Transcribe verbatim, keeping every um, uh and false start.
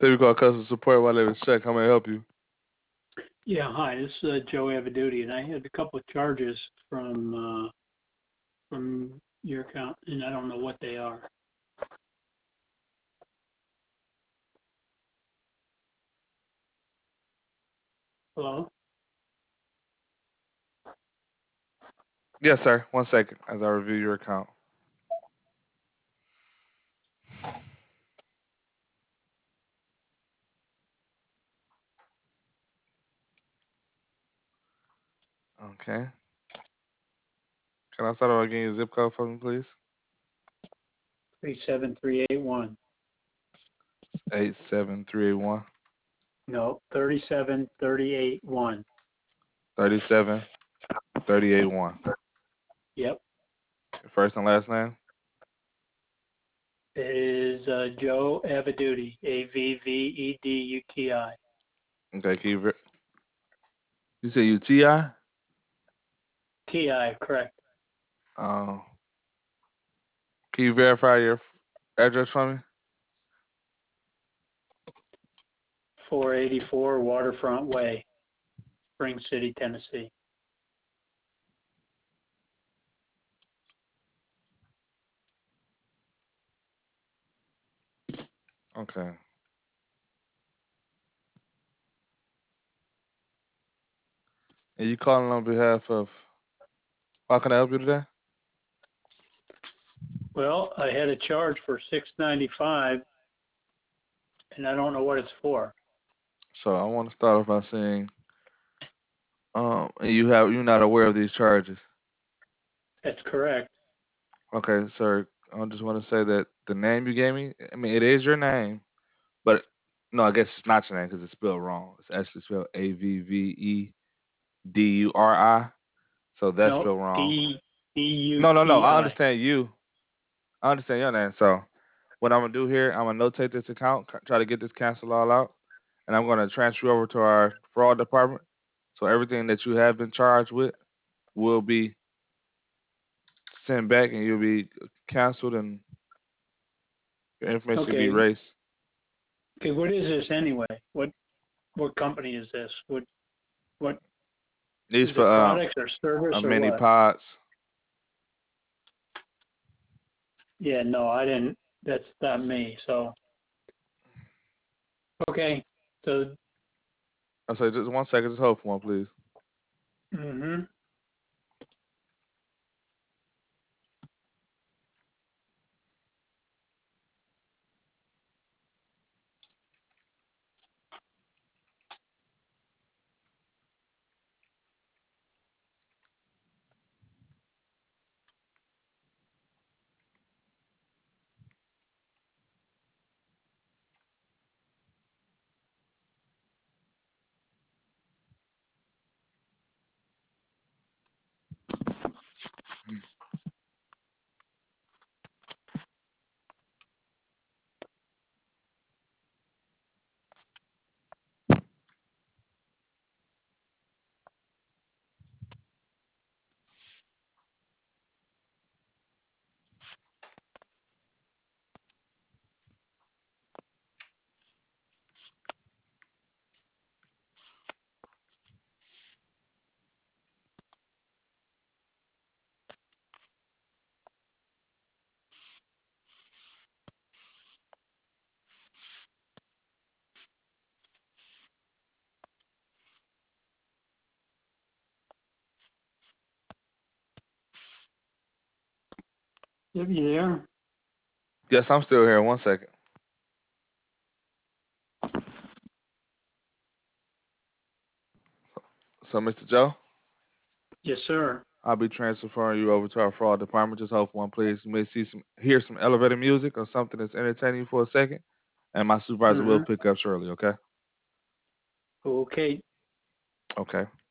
Thank you call customer support. My name is Chuck. How may I help you? Yeah, hi, this is uh, Joe Avaduti, and I had a couple of charges from uh, from your account, and I don't know what they are. Hello? Yes, sir. One second as I review your account. Okay. Can I start over again? Your zip code for me, please? three seven three eight one. Eight seven three eight one. No, thirty-seven thirty-eight one. Thirty-seven thirty-eight one. Yep. Your first and last name? It is uh, Joe Avaduti, A V V E D U T I. Okay. Can you, ver- you say U T I? T I, correct. Um, can you verify your f- address for me? four eighty-four Waterfront Way, Spring City, Tennessee. Okay. And you calling on behalf of? How can I help you today? Well, I had a charge for six ninety-five, and I don't know what it's for. So I want to start off by saying, um, you have you're not aware of these charges. That's correct. Okay, sir. I just want to say that the name you gave me, I mean, it is your name, but no, I guess it's not your name because it's spelled wrong. It's actually spelled A V V E D U R I. So that's No, spelled wrong. D D U No, no, no. T I I. understand you. I understand your name. So what I'm gonna do here, I'm gonna notate this account, c- try to get this canceled all out, and I'm gonna transfer you over to our fraud department. So everything that you have been charged with will be sent back, and you'll be canceled, and your information will be Okay. erased. Okay. What is this anyway? What what company is this? What what These is for it? um, Products or service uh, or mini what? pods. Yeah. No, I didn't. That's not me. So okay. So. I say just one second, just hold for one, please. Mhm. Yep, you there? Yes, I'm still here. One second. So, Mister Joe, Yes, sir. I'll be transferring you over to our fraud department. Just hold for one, please. You may see some, hear some elevator music or something that's entertaining you for a second, and my supervisor will Mhm. pick up shortly. Okay. Okay. Okay.